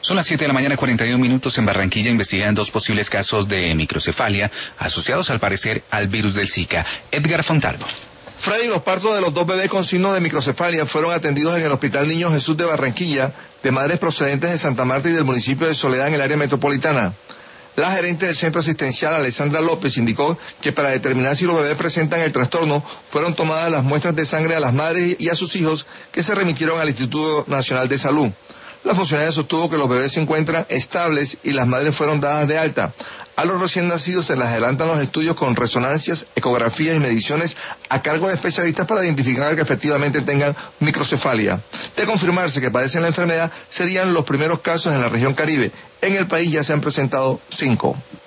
Son las 7 de la mañana, 41 minutos. En Barranquilla investigan dos posibles casos de microcefalia asociados al parecer al virus del Zika. Edgar Fontalvo. Freddy, los partos de los dos bebés con signos de microcefalia fueron atendidos en el Hospital Niño Jesús de Barranquilla, de madres procedentes de Santa Marta y del municipio de Soledad en el área metropolitana. La gerente del centro asistencial, Alessandra López, indicó que para determinar si los bebés presentan el trastorno, fueron tomadas las muestras de sangre a las madres y a sus hijos que se remitieron al Instituto Nacional de Salud. La funcionaria sostuvo que los bebés se encuentran estables y las madres fueron dadas de alta. A los recién nacidos se les adelantan los estudios con resonancias, ecografías y mediciones a cargo de especialistas para identificar que efectivamente tengan microcefalia. De confirmarse que padecen la enfermedad, serían los primeros casos en la región Caribe. En el país ya se han presentado 5.